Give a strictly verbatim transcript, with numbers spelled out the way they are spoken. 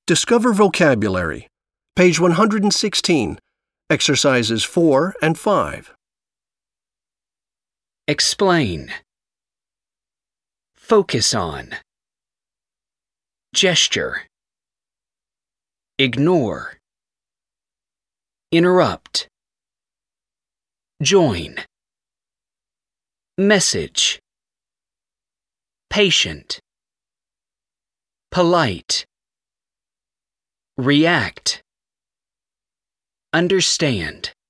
Discover vocabulary. Page one hundred sixteen. Exercises four and five. Explain. Focus on. Gesture. Ignore. Interrupt. Join. Message. Patient. Polite. React. Understand.